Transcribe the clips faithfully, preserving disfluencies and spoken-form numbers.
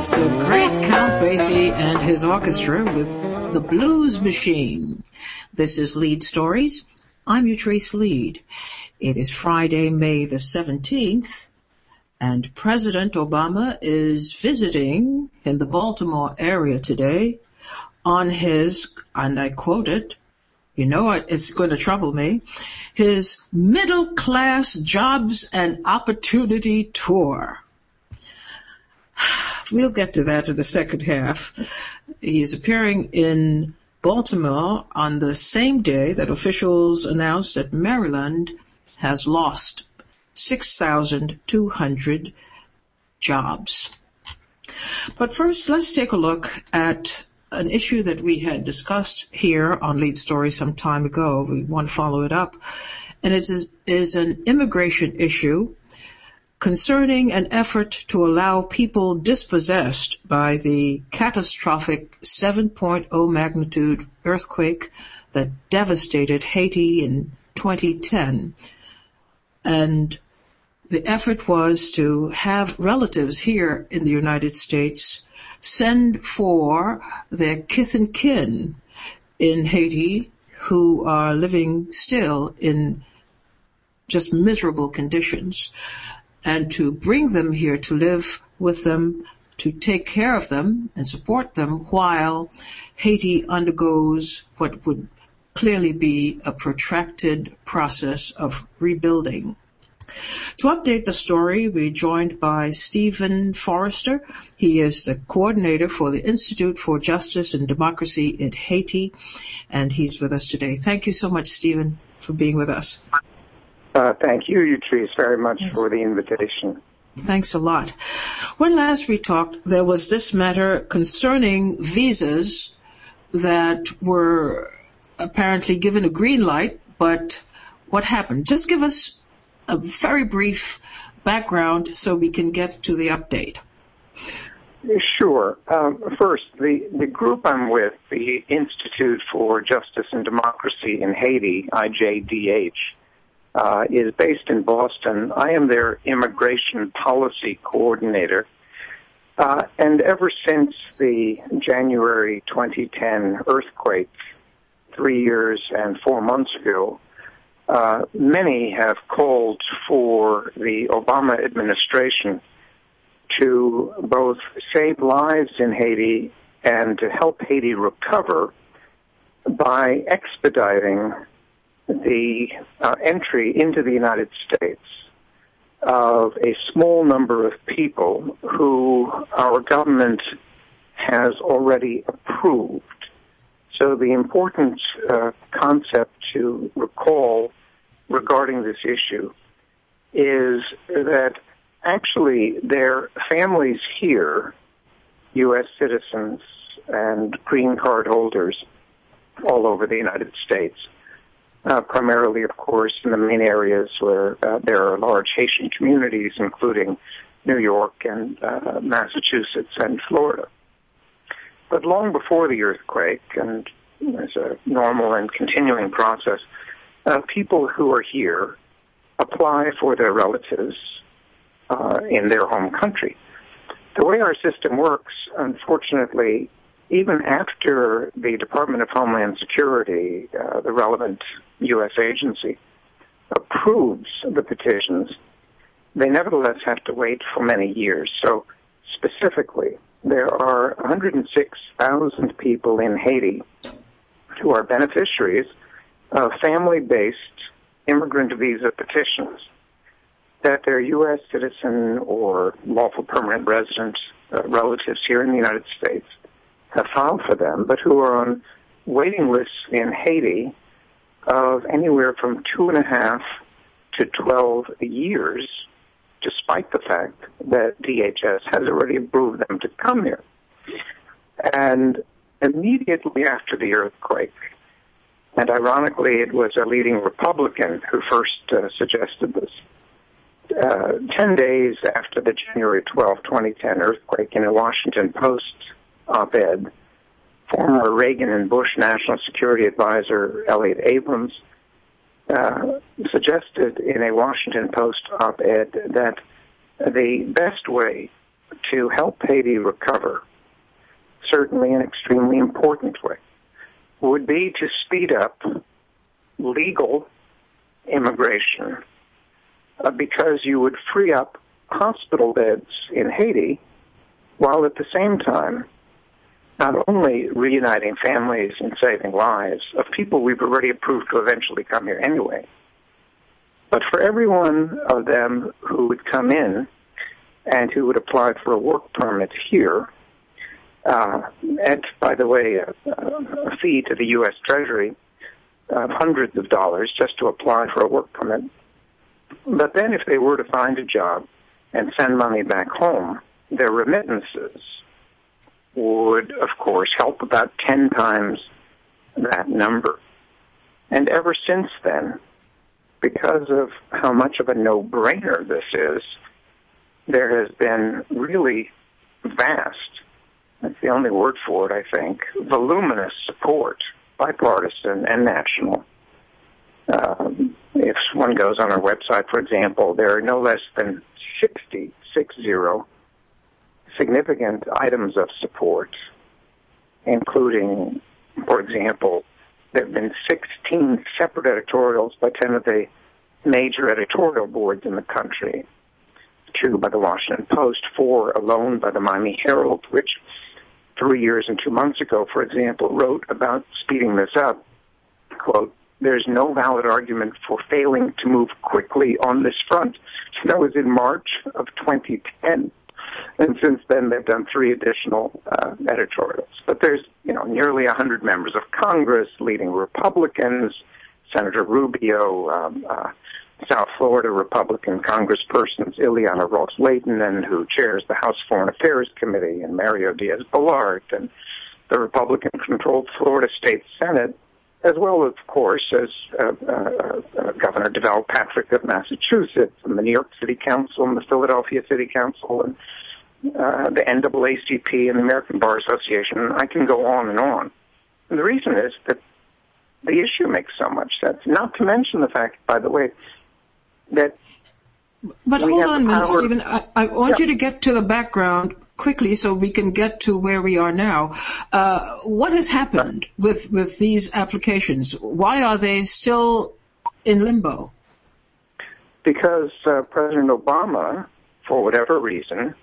That's the great Count Basie and his orchestra with The Blues Machine. This is Lead Stories. I'm Utrice Lead. It is Friday, May the seventeenth, and President Obama is visiting in the Baltimore area today on his, and I quote it, you know it's going to trouble me, his Middle Class Jobs and Opportunity Tour. We'll get to that in the second half. He is appearing in Baltimore on the same day that officials announced that Maryland has lost six thousand two hundred jobs. But first, let's take a look at an issue that we had discussed here on Lead Story some time ago. We want to follow it up. And it is, is an immigration issue concerning an effort to allow people dispossessed by the catastrophic seven point oh magnitude earthquake that devastated Haiti in twenty ten. And the effort was to have relatives here in the United States send for their kith and kin in Haiti who are living still in just miserable conditions, and to bring them here to live with them, to take care of them and support them while Haiti undergoes what would clearly be a protracted process of rebuilding. To update the story, we're joined by Stephen Forrester. He is the coordinator for the Institute for Justice and Democracy in Haiti, and he's with us today. Thank you so much, Stephen, for being with us. Uh, thank you, Utrice, very much yes. for the invitation. Thanks a lot. When last we talked, there was this matter concerning visas that were apparently given a green light, but what happened? Just give us a very brief background so we can get to the update. Sure. Um, first, the, the group I'm with, the Institute for Justice and Democracy in Haiti, I J D H, uh, is based in Boston. I am their immigration policy coordinator. Uh, and ever since the January twenty ten earthquake, three years and four months ago, Uh, many have called for the Obama administration to both save lives in Haiti and to help Haiti recover by expediting the uh, entry into the United States of a small number of people who our government has already approved. So the important uh, concept to recall regarding this issue is that actually their families here, U S citizens and green card holders all over the United States, uh, primarily, of course, in the main areas where uh, there are large Haitian communities, including New York and uh, Massachusetts and Florida. But long before the earthquake, and as a normal and continuing process, uh, people who are here apply for their relatives uh, in their home country. The way our system works, unfortunately, even after the Department of Homeland Security, uh, the relevant U S agency, approves the petitions, they nevertheless have to wait for many years. So specifically, there are one hundred six thousand people in Haiti who are beneficiaries of family-based immigrant visa petitions that their U S citizen or lawful permanent resident uh, relatives here in the United States have filed for them, but who are on waiting lists in Haiti of anywhere from two and a half to twelve years, despite the fact that D H S has already approved them to come here. And immediately after the earthquake, and ironically it was a leading Republican who first uh, suggested this, uh, ten days after the January twelfth, twenty ten earthquake, in a Washington Post op-ed, former Reagan and Bush National Security Advisor Elliot Abrams uh, suggested in a Washington Post op-ed that the best way to help Haiti recover, certainly an extremely important way, would be to speed up legal immigration uh, because you would free up hospital beds in Haiti while at the same time not only reuniting families and saving lives of people we've already approved to eventually come here anyway, but for every one of them who would come in and who would apply for a work permit here, uh, and, by the way, a, a fee to the U S Treasury of hundreds of dollars just to apply for a work permit. But then if they were to find a job and send money back home, their remittances would, of course, help about ten times that number. And ever since then, because of how much of a no-brainer this is, there has been really vast, that's the only word for it, I think, voluminous support, bipartisan and national. Um, if one goes on our website, for example, there are no less than sixty, six zero, significant items of support, including, for example, there have been sixteen separate editorials by ten of the major editorial boards in the country, two by the Washington Post, four alone by the Miami Herald, which three years and two months ago, for example, wrote about speeding this up, quote, "There's no valid argument for failing to move quickly on this front." That was in March of twenty ten. And since then, they've done three additional uh, editorials. But there's, you know, nearly one hundred members of Congress, leading Republicans, Senator Rubio, um, uh, South Florida Republican Congresspersons Ileana Ros-Lehtinen, who chairs the House Foreign Affairs Committee, and Mario Diaz-Balart, and the Republican-controlled Florida State Senate, as well, of course, as uh, uh, uh, Governor Deval Patrick of Massachusetts, and the New York City Council, and the Philadelphia City Council, and uh, the N double A C P, and the American Bar Association. I can go on and on. And the reason is that the issue makes so much sense, not to mention the fact, by the way, that But hold on a minute, power... Stephen. I, I want yeah. you to get to the background quickly so we can get to where we are now. Uh, what has happened with, with these applications? Why are they still in limbo? Because uh, President Obama, for whatever reason,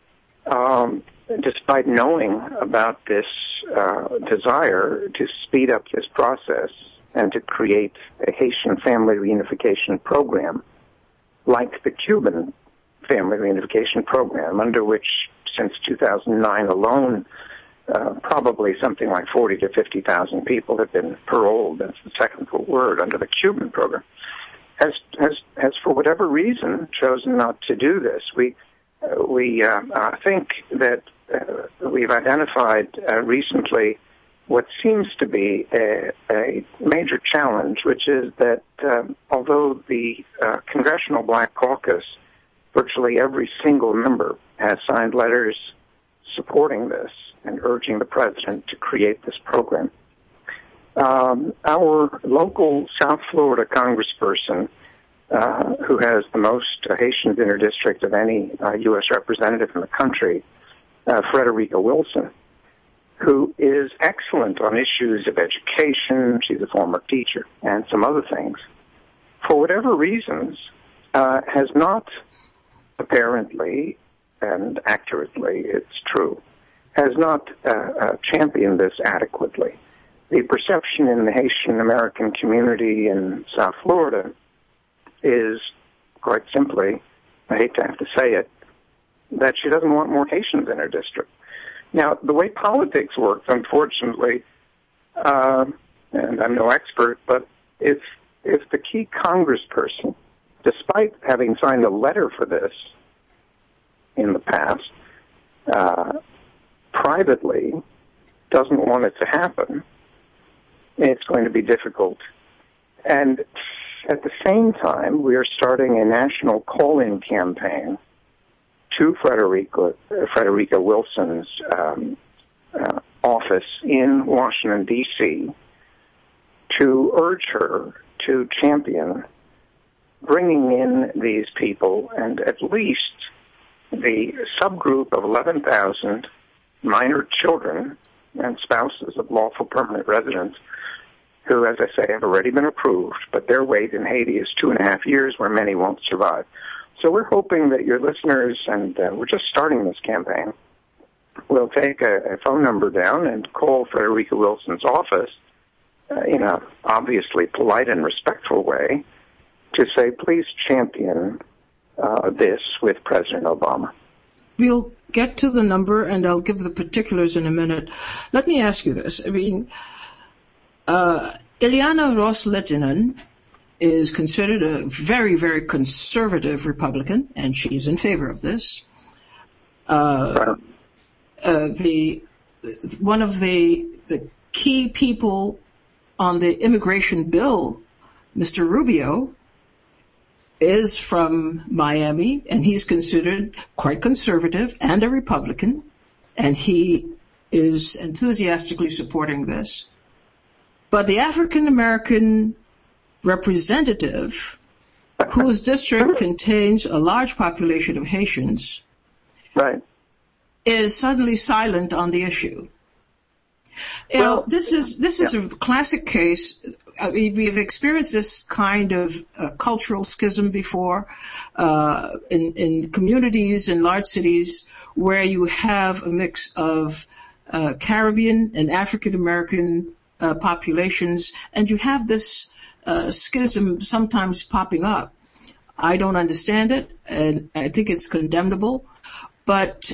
um, despite knowing about this uh, desire to speed up this process and to create a Haitian family reunification program, like the Cuban family reunification program, under which since two thousand nine alone, uh, probably something like forty to fifty thousand people have been paroled, that's the technical word, under the Cuban program, has, has, has for whatever reason chosen not to do this. We, uh, we uh, uh, think that uh, we've identified uh, recently what seems to be a, a major challenge, which is that um, although the uh, Congressional Black Caucus, virtually every single member has signed letters supporting this and urging the president to create this program. Um, our local South Florida congressperson, uh, who has the most uh, Haitians in her district of any uh, U S representative in the country, uh, Frederica Wilson, who is excellent on issues of education, she's a former teacher, and some other things, for whatever reasons, uh, has not apparently, and accurately, it's true, has not uh, uh, championed this adequately. The perception in the Haitian American community in South Florida is, quite simply, I hate to have to say it, that she doesn't want more Haitians in her district. Now, the way politics works, unfortunately, uh, and I'm no expert, but if if the key congressperson, despite having signed a letter for this in the past, uh, privately doesn't want it to happen, it's going to be difficult. And at the same time, we are starting a national call-in campaign to Frederica, Frederica Wilson's um, uh, office in Washington, D C, to urge her to champion bringing in these people and at least the subgroup of eleven thousand minor children and spouses of lawful permanent residents who, as I say, have already been approved, but their wait in Haiti is two and a half years, where many won't survive. So we're hoping that your listeners, and uh, we're just starting this campaign, will take a, a phone number down and call Frederica Wilson's office uh, in a obviously polite and respectful way to say, please champion uh, this with President Obama. We'll get to the number, and I'll give the particulars in a minute. Let me ask you this. I mean, uh, Ileana Ros-Lehtinen is considered a very, very conservative Republican, and she's in favor of this. Uh, uh, the one of the the key people on the immigration bill, Mister Rubio, is from Miami, and he's considered quite conservative and a Republican, and he is enthusiastically supporting this. But the African-American representative, whose district contains a large population of Haitians, right, is suddenly silent on the issue. You well, know, this is this is yeah. a classic case. I mean, we've experienced this kind of uh, cultural schism before uh, in, in communities in large cities where you have a mix of uh, Caribbean and African American uh, populations, and you have this uh, schism sometimes popping up. I don't understand it, and I think it's condemnable. But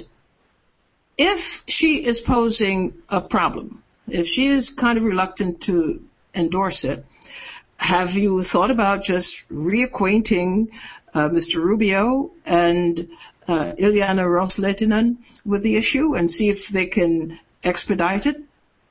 if she is posing a problem, if she is kind of reluctant to endorse it, have you thought about just reacquainting uh, Mister Rubio and uh, Ileana Ros-Lehtinen with the issue and see if they can expedite it?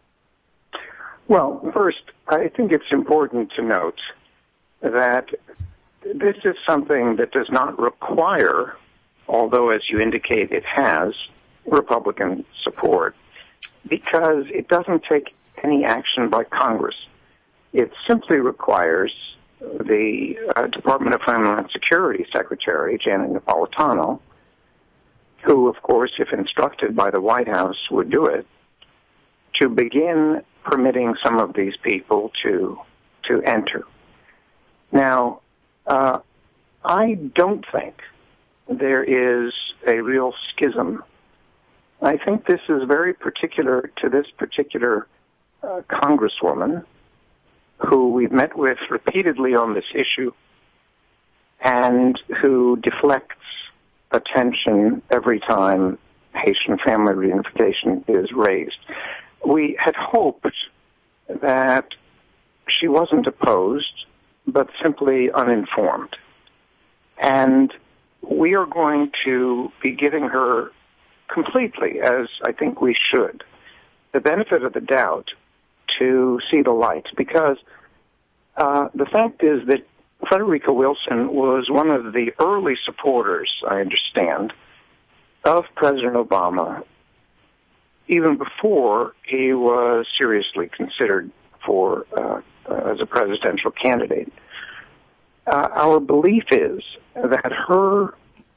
Well, first, I think it's important to note that this is something that does not require, although as you indicate it has, Republican support, because it doesn't take any action by Congress. It simply requires the uh, Department of Homeland Security Secretary, Janet Napolitano, who, of course, if instructed by the White House, would do it, to begin permitting some of these people to to enter. Now, uh, I don't think there is a real schism. I think this is very particular to this particular uh, Congresswoman, who we've met with repeatedly on this issue and who deflects attention every time Haitian family reunification is raised. We had hoped that she wasn't opposed, but simply uninformed. And we are going to be giving her completely, as I think we should, the benefit of the doubt to see the light, because uh, the fact is that Frederica Wilson was one of the early supporters, I understand, of President Obama, even before he was seriously considered for uh, uh, as a presidential candidate. Uh, our belief is that her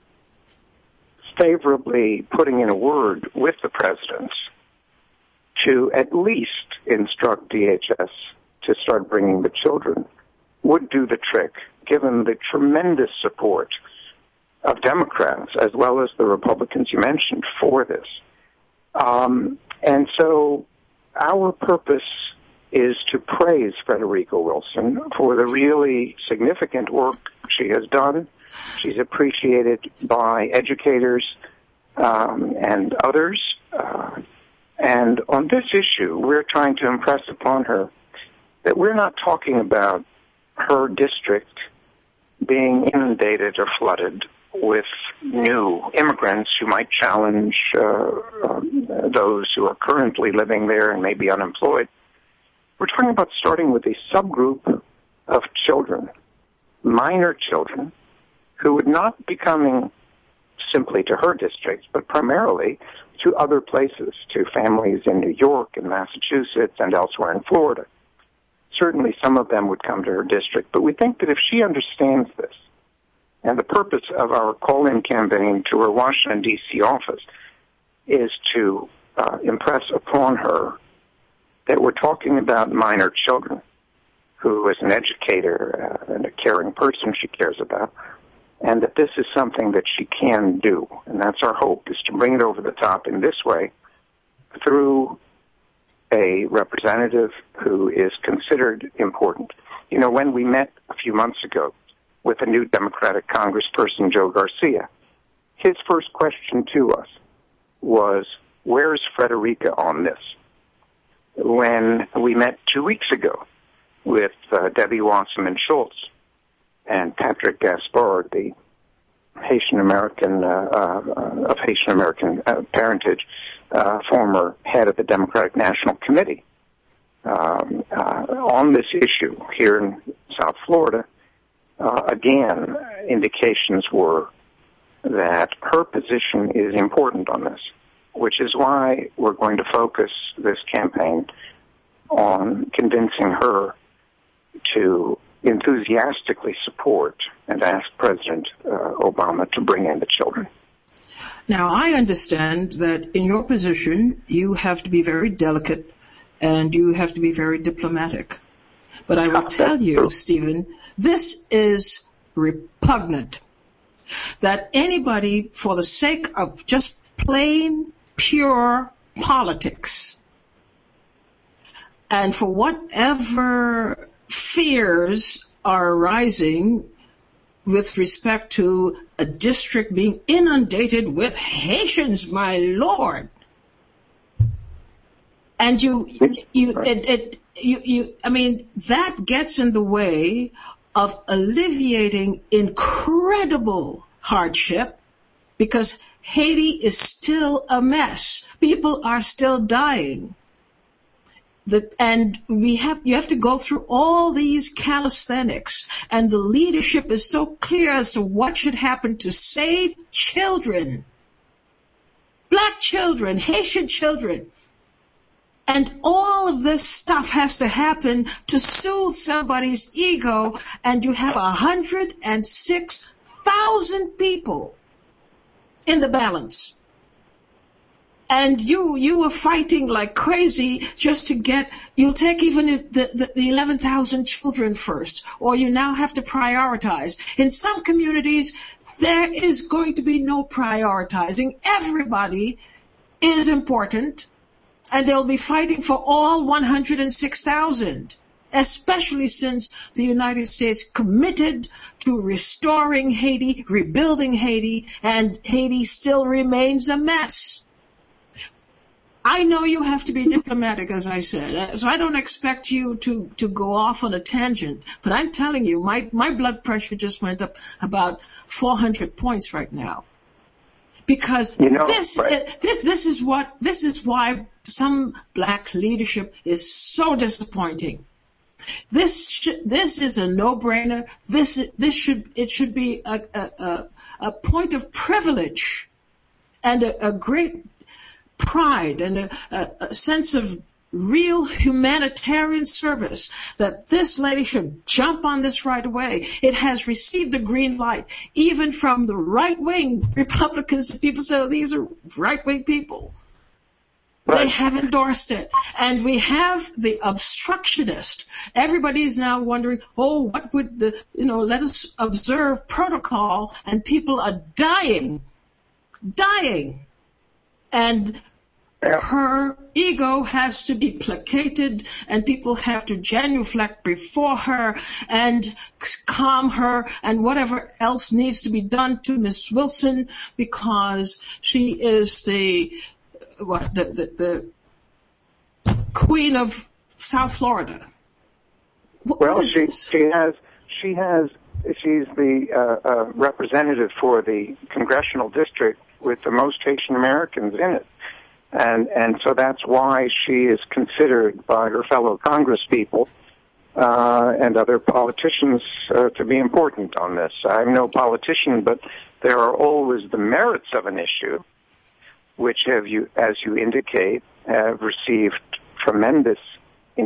favorably putting in a word with the president to at least instruct D H S to start bringing the children would do the trick, given the tremendous support of Democrats as well as the Republicans you mentioned for this. Um, and so our purpose is to praise Frederica Wilson for the really significant work she has done. She's appreciated by educators um, and others. Uh, and on this issue, we're trying to impress upon her that we're not talking about her district being inundated or flooded with new immigrants who might challenge uh, uh, those who are currently living there and may be unemployed. We're talking about starting with a subgroup of children, minor children, who would not be coming simply to her district, but primarily to other places, to families in New York and Massachusetts and elsewhere in Florida. Certainly some of them would come to her district, but we think that if she understands this, And the purpose of our call-in campaign to her Washington, D C office is to uh, impress upon her that we're talking about minor children who is an educator uh, and a caring person she cares about, and that this is something that she can do. And that's our hope, is to bring it over the top in this way through a representative who is considered important. You know, when we met a few months ago with a new Democratic Congressperson, Joe Garcia, his first question to us was, where's Frederica on this? When we met two weeks ago with uh, Debbie Wasserman Schultz and Patrick Gaspard, the Haitian American, uh, uh, of Haitian American uh, parentage, uh, former head of the Democratic National Committee, um, uh, on this issue here in South Florida, uh, again, indications were that her position is important on this, which is why we're going to focus this campaign on convincing her to enthusiastically support and ask President uh, Obama to bring in the children. Now, I understand that in your position, you have to be very delicate and you have to be very diplomatic. But I will tell you, Stephen, this is repugnant. That anybody, for the sake of just plain, pure politics, and for whatever fears are arising with respect to a district being inundated with Haitians, my Lord. And you, you, it, it, you, you, I mean, that gets in the way of alleviating incredible hardship, because Haiti is still a mess. People are still dying. The, and we have, you have to go through all these calisthenics, and the leadership is so clear as to what should happen to save children. Black children, Haitian children. And all of this stuff has to happen to soothe somebody's ego, and you have one hundred six thousand people in the balance. And you you were fighting like crazy just to get, you'll take even the, the, the eleven thousand children first, or you now have to prioritize. In some communities, there is going to be no prioritizing. Everybody is important, and they'll be fighting for all one hundred six thousand, especially since the United States committed to restoring Haiti, rebuilding Haiti, and Haiti still remains a mess. I know you have to be diplomatic, as I said, so I don't expect you to, to go off on a tangent, but I'm telling you, my, my blood pressure just went up about four hundred points right now. Because you know, this, right. this, this is what, this is why some black leadership is so disappointing. This, sh- this is a no-brainer. This, this should, it should be a, a, a, a point of privilege and a, a great pride and a, a, a sense of real humanitarian service that this lady should jump on this right away. It has received the green light, even from the right-wing Republicans. People say, oh, these are right-wing people. Right. They have endorsed it. And we have the obstructionist. Everybody is now wondering, oh, what would the, you know, let us observe protocol, and people are dying, dying. And her ego has to be placated, and people have to genuflect before her and calm her, and whatever else needs to be done to Miss Wilson, because she is the what the the, the queen of South Florida. What, well, what she this? she has she has she's the uh, uh, representative for the congressional district with the most Haitian Americans in it. And and so that's why she is considered by her fellow congresspeople uh, and other politicians uh, to be important on this. I'm no politician, but there are always the merits of an issue, which have you, as you indicate, have received tremendous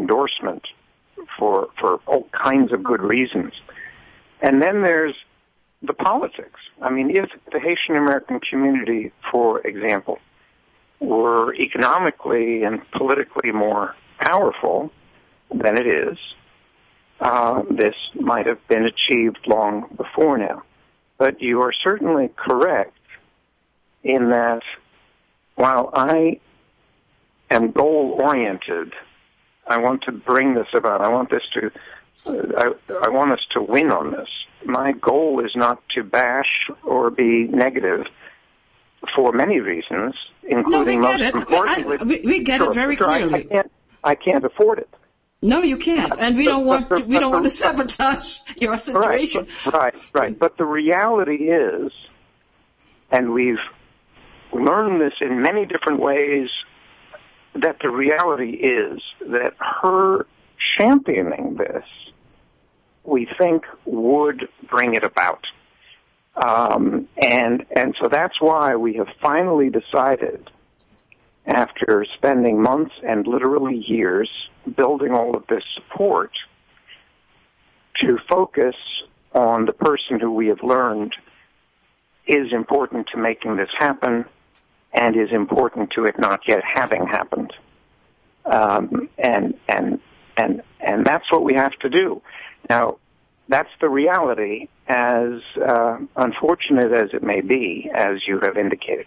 endorsement for for all kinds of good reasons. And then there's the politics. I mean, if the Haitian American community, for example, were economically and politically more powerful than it is, uh, this might have been achieved long before now. But you are certainly correct in that while I am goal-oriented, I want to bring this about. I want this to, uh, I, I want us to win on this. My goal is not to bash or be negative for many reasons, including no, we most get it. importantly. I, we, we get sure, it very sure, clearly. I, I, can't, I can't afford it. No, you can't, and we But- don't want but- we don't but- want to sabotage your situation. Right, right, right. But the reality is, and we've learned this in many different ways, that the reality is that her championing this, we think, would bring it about. Um, and and so that's why we have finally decided, after spending months and literally years building all of this support, to focus on the person who we have learned is important to making this happen and is important to it not yet having happened. Um, and, and, and, and that's what we have to do. Now, that's the reality, as uh, unfortunate as it may be, as you have indicated.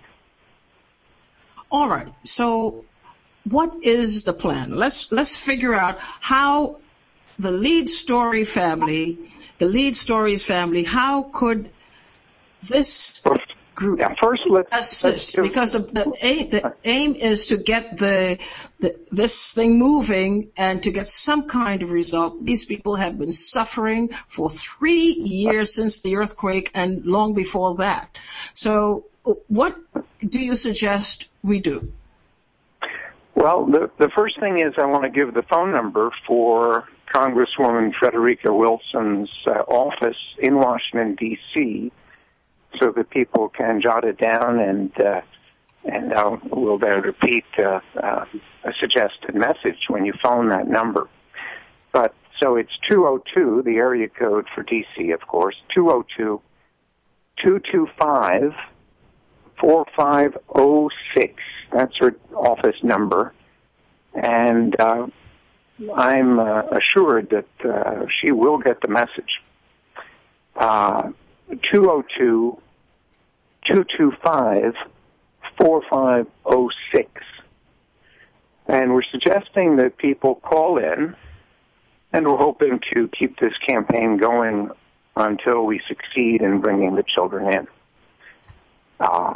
All right. So, what is the plan? Let's let's figure out how the Lead Story family, the Lead Stories family, how could this group Yeah, first let's assist? let's- Because the the aim, the aim is to get the, the this thing moving and to get some kind of result. These people have been suffering for three years since the earthquake and long before that. So, what do you suggest we do? Well, the, the first thing is I want to give the phone number for Congresswoman Frederica Wilson's uh, office in Washington, D C, so that people can jot it down, and uh, and uh, we'll then repeat uh, uh, a suggested message when you phone that number. But so it's two oh two, the area code for D C, of course, two oh two, two two five, four five oh six. That's her office number. And uh, I'm uh, assured that uh, she will get the message. Uh, two oh two, two two five, four five oh six. And we're suggesting that people call in, and we're hoping to keep this campaign going until we succeed in bringing the children in. Uh,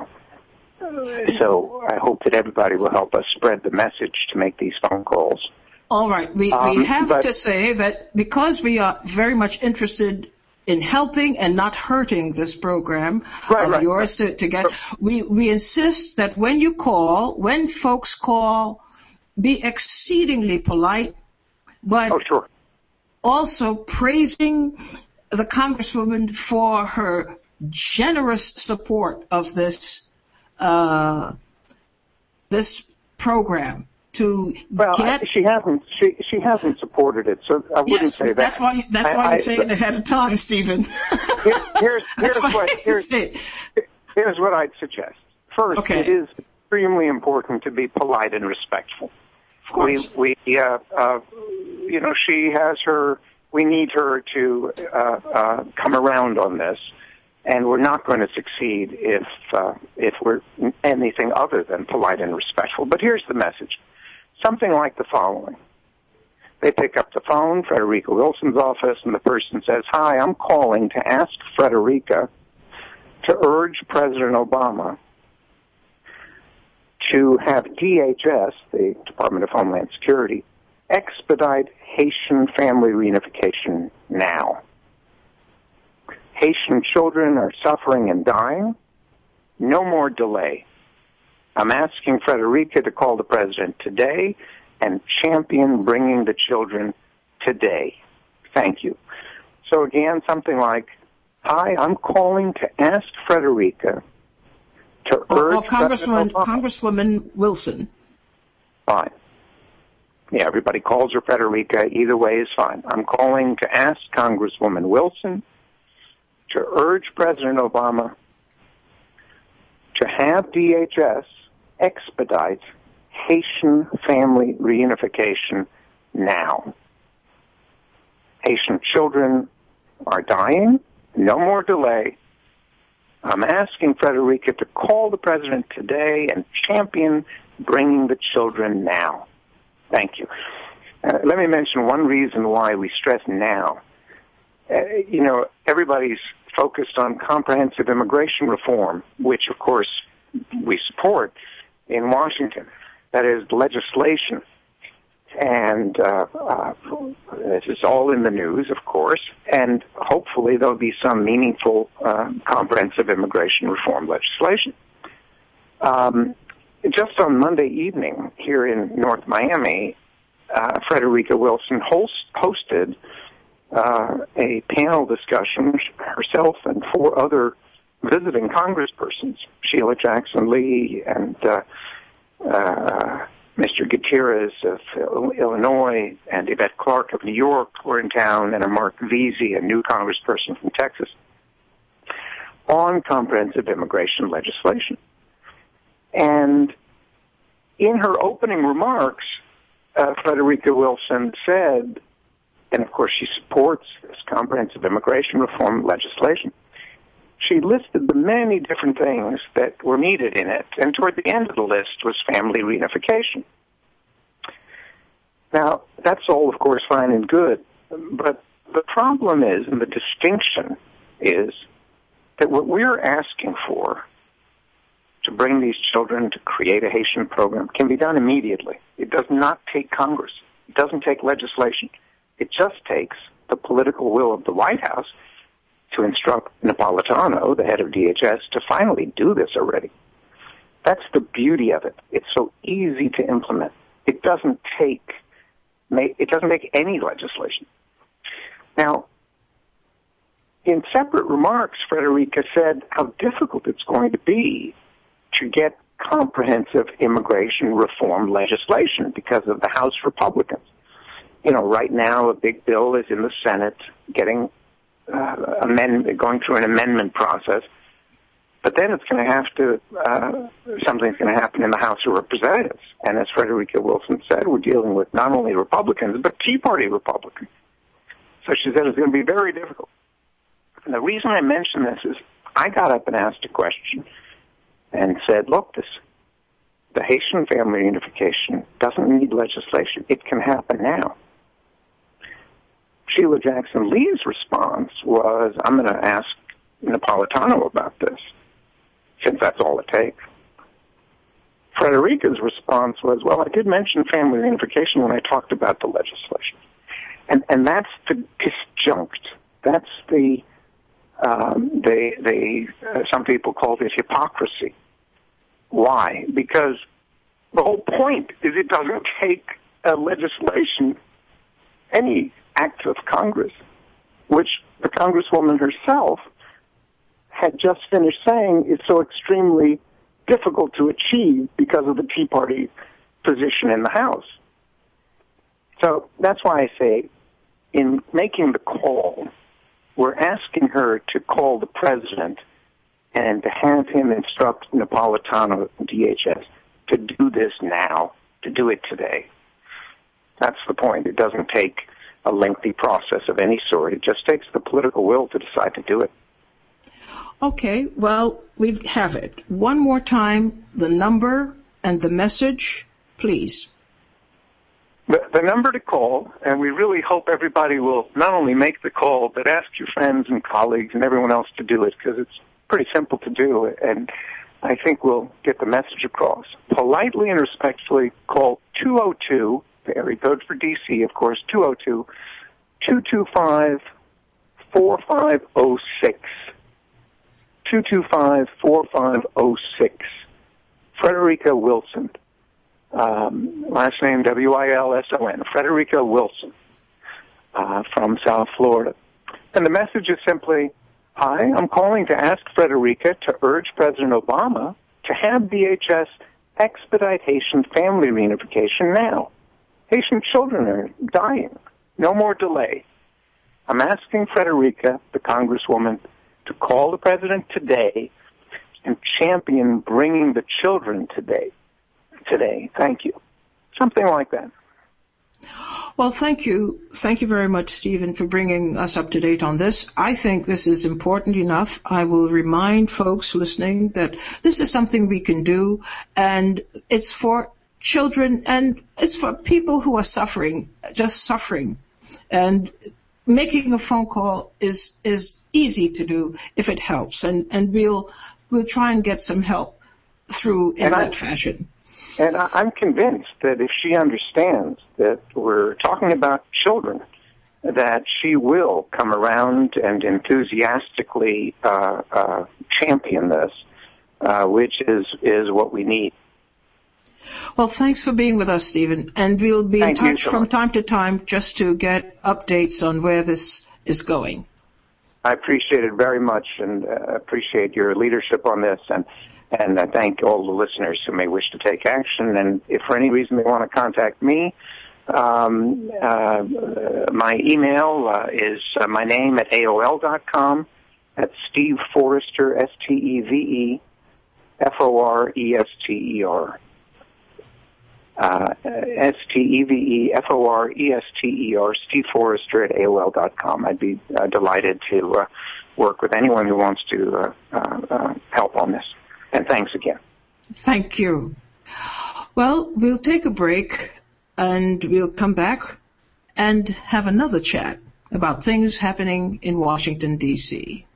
so I hope that everybody will help us spread the message to make these phone calls. All right. We, Um, we have but- to say that because we are very much interested in helping and not hurting this program Right, of right, yours to, to get, we, we insist that when you call, when folks call, be exceedingly polite, but Oh, sure. also praising the Congresswoman for her generous support of this uh, this program to Well, get. I, she hasn't. She she hasn't supported it, so I wouldn't Yes, say that. that's why. That's I- why I- you're saying it ahead of time, Stephen. Here, here's That's here's why what I here's, say it. here's what I'd suggest. First, Okay. it is extremely important to be polite and respectful. Of course. We we uh, uh, you know, she has her. We need her to uh, uh, come around on this. And we're not going to succeed if uh, if we're anything other than polite and respectful. But here's the message. Something like the following. They pick up the phone, Frederica Wilson's office, and the person says, "Hi, I'm calling to ask Frederica to urge President Obama to have D H S, the Department of Homeland Security, expedite Haitian family reunification now. Haitian children are suffering and dying. No more delay. I'm asking Frederica to call the president today and champion bringing the children today. Thank you." So again, something like, "Hi, I'm calling to ask Frederica to Or, urge or Congresswoman, President Obama." Congresswoman Wilson. Fine. Yeah, everybody calls her Frederica. Either way is fine. I'm calling to ask Congresswoman Wilson to urge President Obama to have D H S expedite Haitian family reunification now. Haitian children are dying. No more delay. I'm asking Frederica to call the president today and champion bringing the children now. Thank you. Uh, let me mention one reason why we stress now. Uh, you know, everybody's focused on comprehensive immigration reform, which, of course, we support in Washington. That is legislation. And uh, uh, this is all in the news, of course, and hopefully there'll be some meaningful uh, comprehensive immigration reform legislation. Um, just on Monday evening here in North Miami, uh, Frederica Wilson host, hosted uh, a panel discussion, herself and four other visiting congresspersons, Sheila Jackson Lee and uh, uh, Mister Gutierrez of Illinois and Yvette Clarke of New York were in town, and a Mark Veazey, a new congressperson from Texas, on comprehensive immigration legislation. And in her opening remarks, uh, Frederica Wilson said, and of course she supports this comprehensive immigration reform legislation, she listed the many different things that were needed in it, and toward the end of the list was family reunification. Now, that's all, of course, fine and good, but the problem is, and the distinction is, that what we're asking for to bring these children to create a Haitian program can be done immediately. It does not take Congress. It doesn't take legislation. It just takes the political will of the White House to instruct Napolitano, the head of D H S, to finally do this already. That's the beauty of it. It's so easy to implement. It doesn't take, it doesn't take any legislation. Now, in separate remarks, Frederica said how difficult it's going to be to get comprehensive immigration reform legislation because of the House Republicans. You know, right now a big bill is in the Senate getting Uh, amend, going through an amendment process, but then it's going to have to, uh, something's going to happen in the House of Representatives. And as Frederica Wilson said, we're dealing with not only Republicans, but Tea Party Republicans. So she said it's going to be very difficult. And the reason I mention this is I got up and asked a question and said, look, this, the Haitian family reunification doesn't need legislation. It can happen now. Sheila Jackson Lee's response was, I'm going to ask Napolitano about this, since that's all it takes. Frederica's response was, well, I did mention family reunification when I talked about the legislation. And and that's the disjunct. That's the, um, they, they, uh, some people call it hypocrisy. Why? Because the whole point is it doesn't take a legislation, any act of Congress, which the Congresswoman herself had just finished saying is so extremely difficult to achieve because of the Tea Party position in the House. So that's why I say, in making the call, we're asking her to call the president and to have him instruct Napolitano and D H S to do this now, to do it today. That's the point. It doesn't take a lengthy process of any sort. It just takes the political will to decide to do it. Okay, well, we have it. One more time, the number and the message, please. The, the number to call, and we really hope everybody will not only make the call, but ask your friends and colleagues and everyone else to do it, because it's pretty simple to do, and I think we'll get the message across. Politely and respectfully call two oh two, the area code for D C, of course, two oh two, two two five, four five oh six. two two five, four five oh six. Frederica Wilson. Um, last name W I L S O N. Frederica Wilson uh, from South Florida. And the message is simply, hi, I'm calling to ask Frederica to urge President Obama to have D H S expedite Haitian family reunification now. Haitian children are dying. No more delay. I'm asking Frederica, the Congresswoman, to call the president today and champion bringing the children today. Today, thank you. Something like that. Well, thank you. Thank you very much, Stephen, for bringing us up to date on this. I think this is important enough. I will remind folks listening that this is something we can do, and it's for children, and it's for people who are suffering, just suffering. And making a phone call is is easy to do if it helps, and, and we'll we'll try and get some help through in and that I, fashion. And I, I'm convinced that if she understands that we're talking about children, that she will come around and enthusiastically uh, uh, champion this, uh, which is, is what we need. Well, thanks for being with us, Stephen, and we'll be Thank in touch you, from time to time just to get updates on where this is going. I appreciate it very much, and uh, appreciate your leadership on this, and and I thank all the listeners who may wish to take action. And if for any reason they want to contact me, um, uh, my email uh, is uh, my name at A O L dot com. That's Steve Forrester, S T E V E F O R E S T E R. Uh, S T E V E F O R E S T E R, Steve Forrester at A O L dot com. I'd be uh, delighted to uh, work with anyone who wants to uh, uh, uh, help on this. And thanks again. Thank you. Well, we'll take a break, and we'll come back and have another chat about things happening in Washington, D C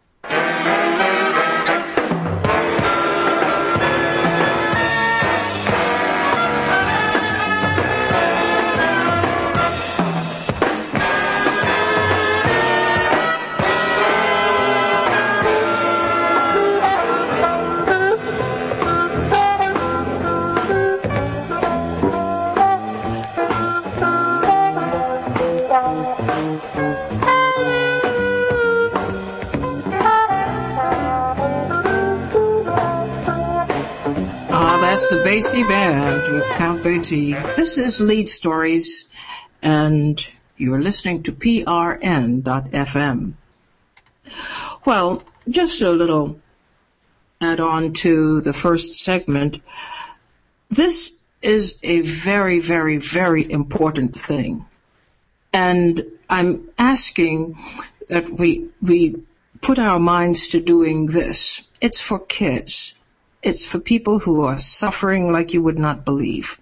That's the Basie Band with Count Basie. This is Lead Stories, and you're listening to P R N dot F M. Well, just a little add-on to the first segment. This is a very, very, very important thing. And I'm asking that we we put our minds to doing this. It's for kids. It's for people who are suffering like you would not believe.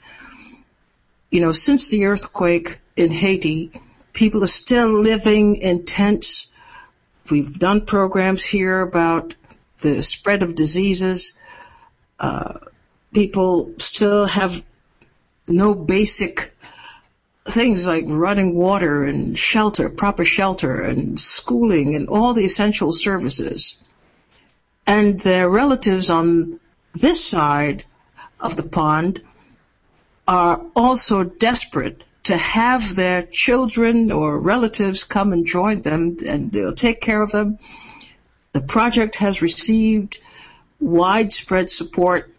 You know, since the earthquake in Haiti, people are still living in tents. We've done programs here about the spread of diseases. Uh, people still have no basic things like running water and shelter, proper shelter and schooling and all the essential services. And their relatives on this side of the pond are also desperate to have their children or relatives come and join them, and they'll take care of them. The project has received widespread support,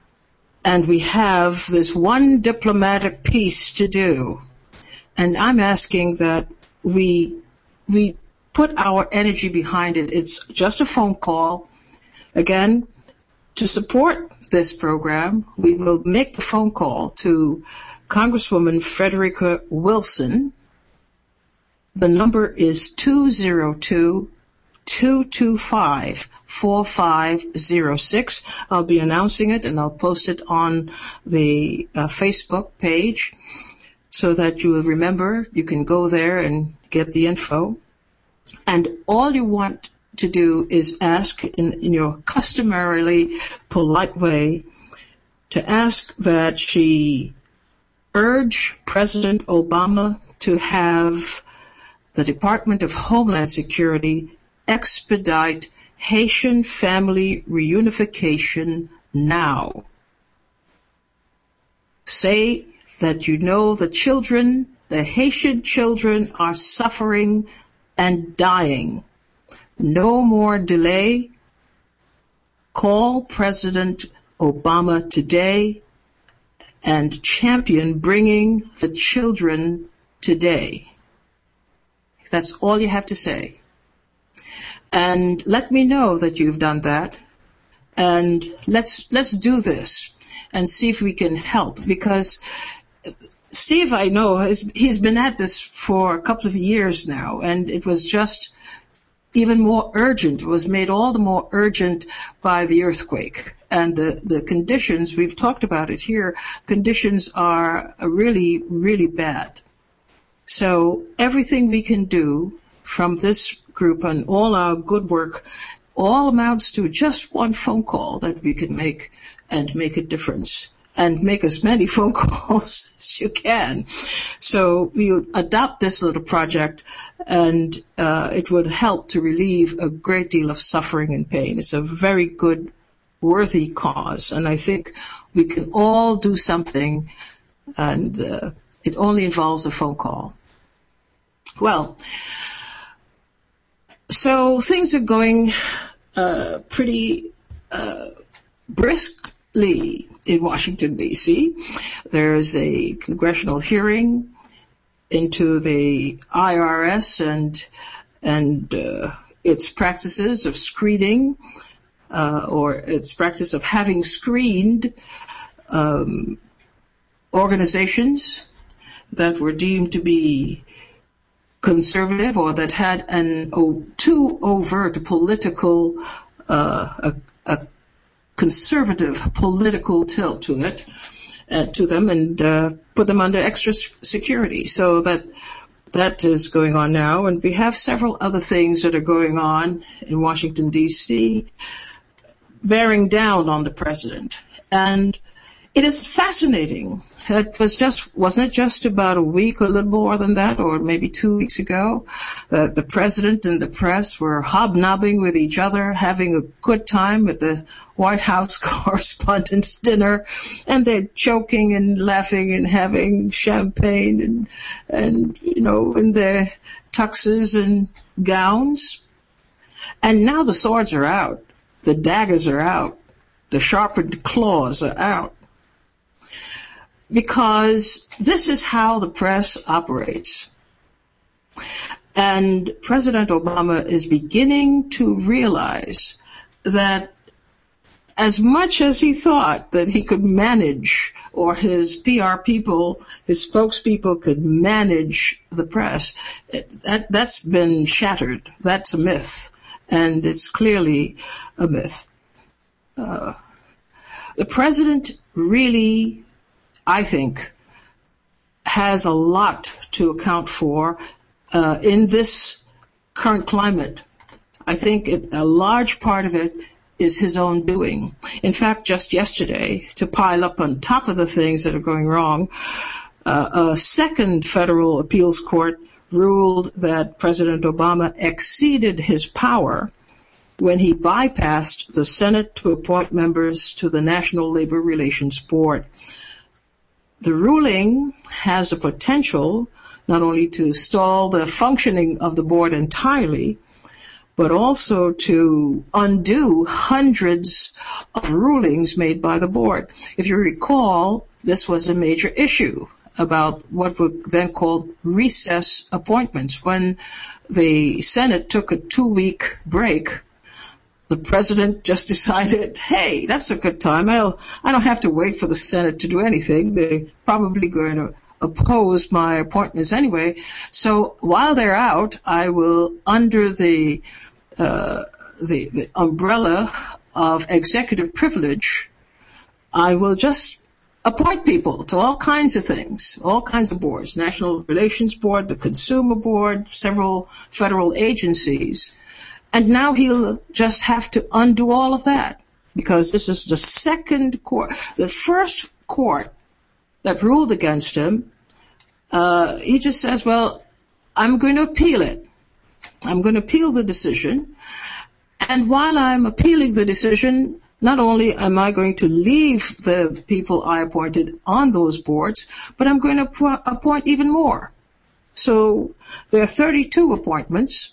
and we have this one diplomatic piece to do. And I'm asking that we we put our energy behind it. It's just a phone call. Again, to support this program, we will make the phone call to Congresswoman Frederica Wilson. The number is two zero two, two two five, four five zero six. I'll be announcing it, and I'll post it on the uh, Facebook page so that you will remember. You can go there and get the info. And all you want to do is ask in, in your customarily polite way to ask that she urge President Obama to have the Department of Homeland Security expedite Haitian family reunification now. Say that you know the children, the Haitian children, are suffering and dying. No more delay. Call President Obama today and champion bringing the children today. That's all you have to say. and let me know that you've done that. And let's let's do this and see if we can help. Because Steve, I know, has, he's been at this for a couple of years now, and it was just even more urgent. It was made all the more urgent by the earthquake. And the, the conditions, we've talked about it here, conditions are really, really bad. So everything we can do from this group and all our good work all amounts to just one phone call that we can make and make a difference. And make as many phone calls as you can. So we'll adopt this little project, and uh, it would help to relieve a great deal of suffering and pain. It's a very good, worthy cause, and I think we can all do something, and uh, it only involves a phone call. Well, so things are going uh, pretty uh, briskly in Washington, D C There's a congressional hearing into the I R S and and uh, its practices of screening, uh, or its practice of having screened um, organizations that were deemed to be conservative or that had an oh, too overt political uh, a, a conservative political tilt to it, uh, to them, and uh, put them under extra security. So that that is going on now, and we have several other things that are going on in Washington, D C, bearing down on the president. And it is fascinating. It was just, wasn't it just about a week, a little more than that, or maybe two weeks ago, that the president and the press were hobnobbing with each other, having a good time at the White House Correspondents' Dinner, and they're joking and laughing and having champagne and, and, you know, in their tuxes and gowns. And now the swords are out. The daggers are out. The sharpened claws are out. Because this is how the press operates. And President Obama is beginning to realize that as much as he thought that he could manage, or his P R people, his spokespeople could manage the press, that, that's been shattered. That's a myth. And it's clearly a myth. Uh, the president really, I think, has a lot to account for uh, in this current climate. I think it, a large part of it is his own doing. In fact, just yesterday, to pile up on top of the things that are going wrong, uh, a second federal appeals court ruled that President Obama exceeded his power when he bypassed the Senate to appoint members to the National Labor Relations Board. The ruling has a potential not only to stall the functioning of the board entirely, but also to undo hundreds of rulings made by the board. If you recall, this was a major issue about what were then called recess appointments. When the Senate took a two-week break, the president just decided, hey, that's a good time. I'll, I don't have to wait for the Senate to do anything. They're probably going to oppose my appointments anyway. So while they're out, I will, under the, uh, the, the umbrella of executive privilege, I will just appoint people to all kinds of things, all kinds of boards, National Relations Board, the Consumer Board, several federal agencies. And now he'll just have to undo all of that, because this is the second court. The first court that ruled against him, uh, he just says, well, I'm going to appeal it. I'm going to appeal the decision. And while I'm appealing the decision, not only am I going to leave the people I appointed on those boards, but I'm going to appoint even more. So there are thirty-two appointments.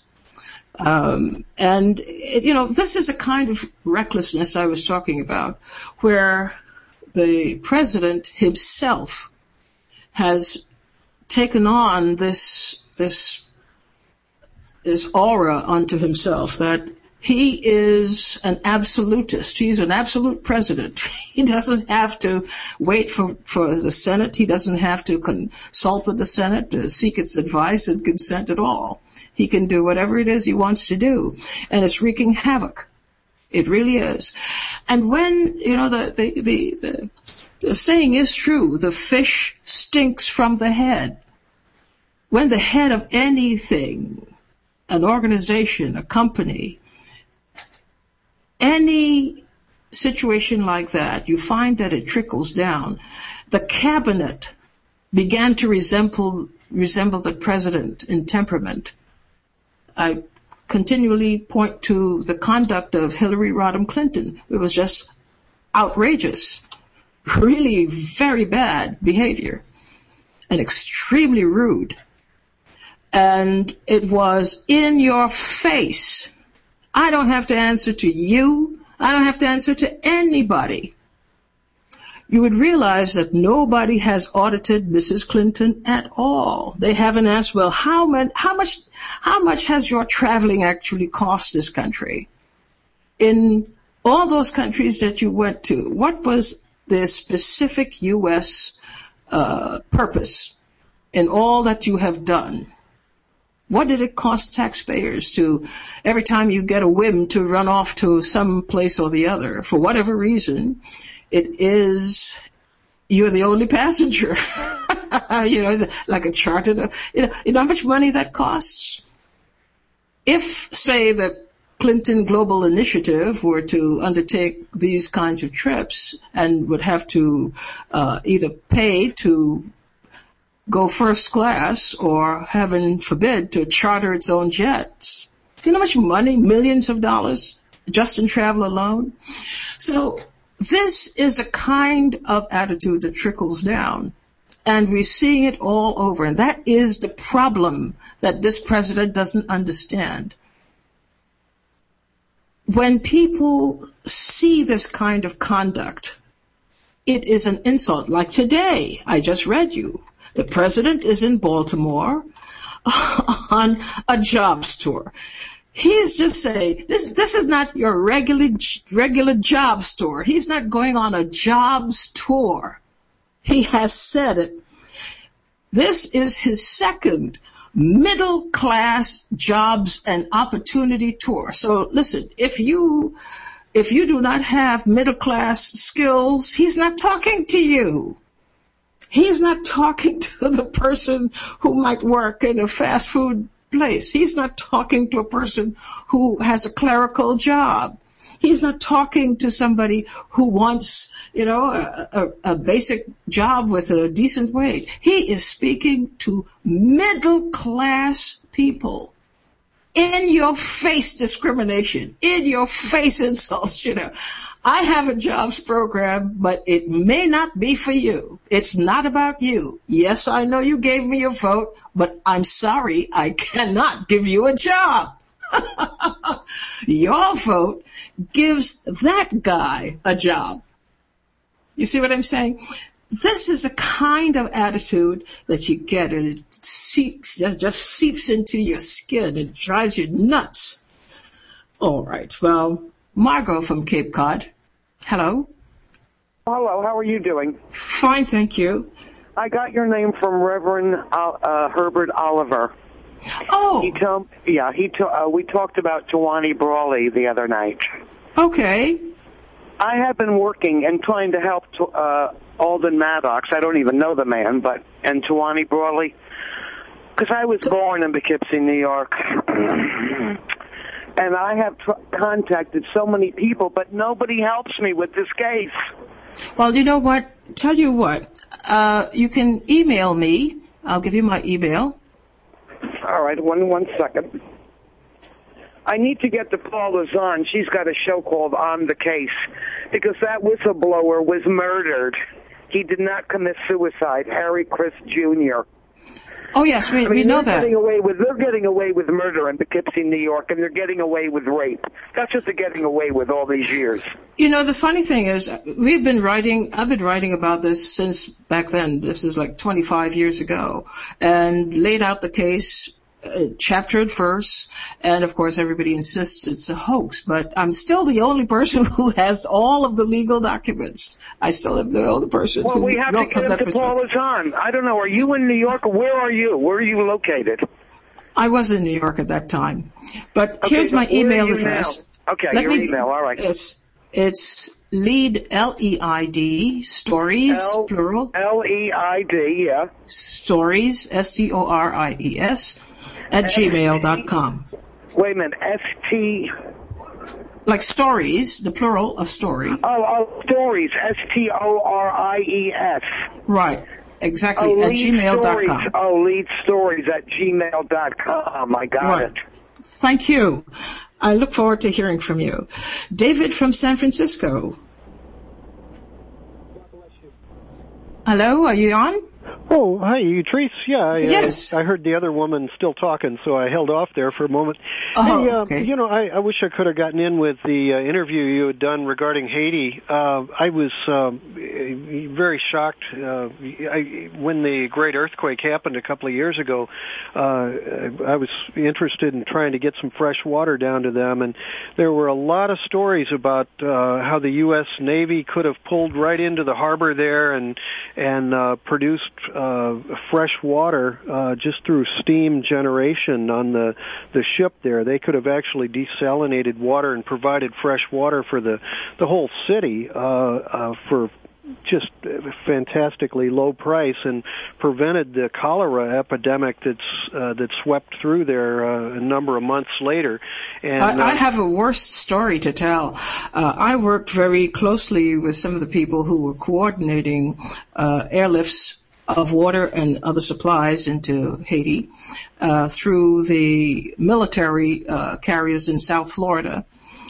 Um, and, it, you know, this is a kind of recklessness I was talking about, where the president himself has taken on this, this this aura unto himself that he is an absolutist. He's an absolute president. He doesn't have to wait for, for the Senate. He doesn't have to consult with the Senate to seek its advice and consent at all. He can do whatever it is he wants to do. And it's wreaking havoc. It really is. And when, you know, the, the, the, the, the saying is true, the fish stinks from the head. When the head of anything, an organization, a company, any situation like that, you find that it trickles down. The cabinet began to resemble resemble the president in temperament. I continually point to the conduct of Hillary Rodham Clinton. It was just outrageous, really very bad behavior, and extremely rude. And it was in your face. I don't have to answer to you. I don't have to answer to anybody. You would realize that nobody has audited Missus Clinton at all. They haven't asked, well, how, man, how much, how much has your traveling actually cost this country? In all those countries that you went to, what was the specific U S uh, purpose in all that you have done? What did it cost taxpayers to, every time you get a whim to run off to some place or the other, for whatever reason, it is, you're the only passenger. You know, like a chartered, you know, you know how much money that costs? If, say, the Clinton Global Initiative were to undertake these kinds of trips and would have to uh, either pay to go first class or, heaven forbid, to charter its own jets. You know how much money? Millions of dollars just in travel alone? So this is a kind of attitude that trickles down, and we're seeing it all over. And that is the problem that this president doesn't understand. When people see this kind of conduct, it is an insult. Like today, I just read you. The president is in Baltimore on a jobs tour. He's just saying, this, this is not your regular, regular jobs tour. He's not going on a jobs tour. He has said it. This is his second middle class jobs and opportunity tour. So listen, if you, if you do not have middle class skills, he's not talking to you. He's not talking to the person who might work in a fast food place. He's not talking to a person who has a clerical job. He's not talking to somebody who wants, you know, a, a, a basic job with a decent wage. He is speaking to middle class people. In your face discrimination, in your face insults, you know. I have a jobs program, but it may not be for you. It's not about you. Yes, I know you gave me your vote, but I'm sorry, I cannot give you a job. Your vote gives that guy a job. You see what I'm saying? This is a kind of attitude that you get, and it seeps, just seeps into your skin. It drives you nuts. All right. Well, Margot from Cape Cod. Hello. Hello. How are you doing? Fine, thank you. I got your name from Reverend uh, Herbert Oliver. Oh. He told, yeah, he to, uh, we talked about Tawani Brawley the other night. Okay. I have been working and trying to help uh, Alden Maddox. I don't even know the man, but and Tawani Brawley, because I was born in Poughkeepsie, New York, and I have tr- contacted so many people, but nobody helps me with this case. Well, you know what? Tell you what. Uh, you can email me. I'll give you my email. All right, one one second. I need to get to Paula Zahn. She's got a show called On the Case, because that whistleblower was murdered. He did not commit suicide, Harry Chris Junior Oh, yes, we, I mean, we know they're that. Getting away with, they're getting away with murder in Poughkeepsie, New York, and they're getting away with rape. That's what they're getting away with all these years. You know, the funny thing is, we've been writing, I've been writing about this since back then. This is like twenty-five years ago, and laid out the case uh, chapter and verse, and of course everybody insists it's a hoax, but I'm still the only person who has all of the legal documents. I still am the only person well, who... Well, we have to get him to Paula Zahn. I don't know, are you in New York, or where are you? Where are you located? I was in New York at that time. But okay, here's my email address. Now? Okay, Let your me, email, all right. It's, it's lead, L E I D, stories, L, plural. L E I D, yeah. Stories, S T O R I E S, at gmail dot com. Wait a minute, S T... Like stories, the plural of story. Oh, oh stories, S T O R I E S. Right, exactly, oh, at gmail dot com. Oh, lead stories at gmail dot com. I got right. it. Thank you. I look forward to hearing from you. David from San Francisco. Hello, are you on? Oh, hi, Trace. Yeah, I, yes. uh, I heard the other woman still talking, so I held off there for a moment. Oh, hey, uh, okay. You know, I, I wish I could have gotten in with the uh, interview you had done regarding Haiti. Uh, I was um, very shocked uh, I, when the great earthquake happened a couple of years ago. Uh, I was interested in trying to get some fresh water down to them, and there were a lot of stories about uh, how the U S Navy could have pulled right into the harbor there and and uh, produced Uh, fresh water uh, just through steam generation on the the ship there. They could have actually desalinated water and provided fresh water for the the whole city uh, uh, for just a fantastically low price, and prevented the cholera epidemic that's uh, that swept through there uh, a number of months later. And I, uh, I have a worse story to tell. Uh, I worked very closely with some of the people who were coordinating uh, airlifts of water and other supplies into Haiti uh, through the military uh, carriers in South Florida.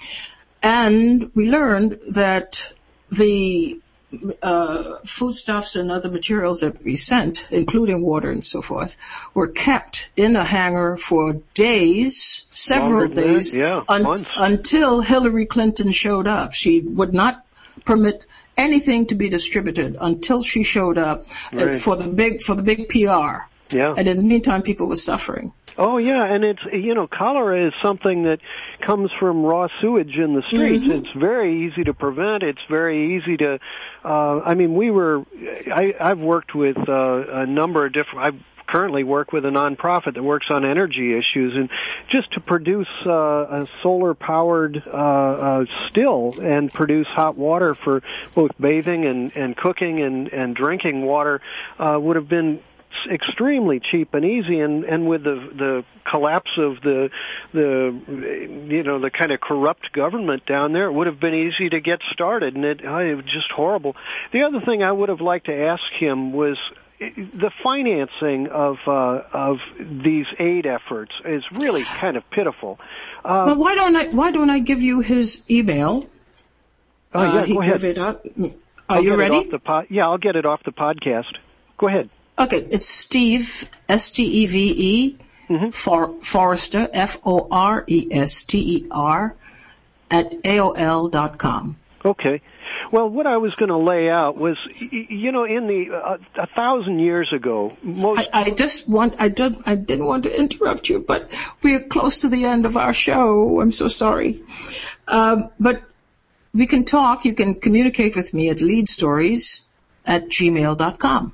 And we learned that the uh, foodstuffs and other materials that we sent, including water and so forth, were kept in a hangar for days, several days, that, yeah, un- until Hillary Clinton showed up. She would not permit anything to be distributed until she showed up right. uh, for the big for the big P R. Yeah. And in the meantime, people were suffering. Oh yeah, and it's you know cholera is something that comes from raw sewage in the streets. Mm-hmm. It's very easy to prevent. It's very easy to. Uh, I mean, we were. I, I've worked with uh, a number of different. I've currently work with a nonprofit that works on energy issues, and just to produce uh, a solar-powered uh, uh, still and produce hot water for both bathing and, and cooking and, and drinking water uh, would have been extremely cheap and easy, and, and with the the collapse of the the you know the kind of corrupt government down there, it would have been easy to get started, and it, oh, it was just horrible. The other thing I would have liked to ask him was the financing of uh, of these aid efforts is really kind of pitiful. Uh, well, why don't I why don't I give you his email? Oh yeah, uh, he go ahead. It out. Are I'll you get ready? It off the pod, yeah, I'll get it off the podcast. Go ahead. Okay, it's Steve S T E V E mm-hmm. For, Forrester F O R E S T E R at A O L dot com. Okay. Well, what I was going to lay out was, you know, in the uh, a thousand years ago, most. I, I just want, I did, I didn't want to interrupt you, but we're close to the end of our show. I'm so sorry, um, but we can talk. You can communicate with me at leadstories at gmail dot com.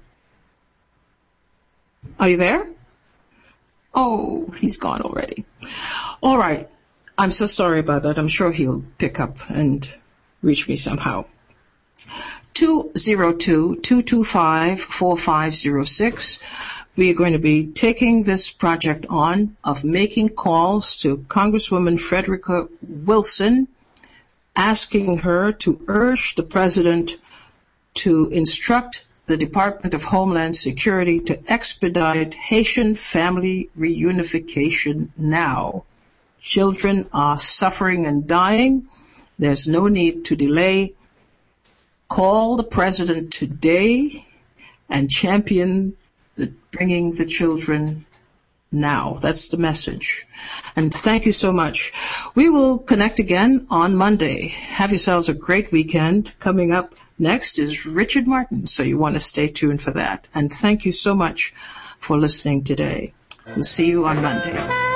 Are you there? Oh, he's gone already. All right. I'm so sorry about that. I'm sure he'll pick up and reach me somehow. two zero two, two two five, four five zero six. We are going to be taking this project on of making calls to Congresswoman Frederica Wilson, asking her to urge the president to instruct the Department of Homeland Security to expedite Haitian family reunification now. Children are suffering and dying. There's no need to delay. Call the president today and champion the bringing the children now. That's the message. And thank you so much. We will connect again on Monday. Have yourselves a great weekend. Coming up next is Richard Martin, so you want to stay tuned for that. And thank you so much for listening today. We'll see you on Monday.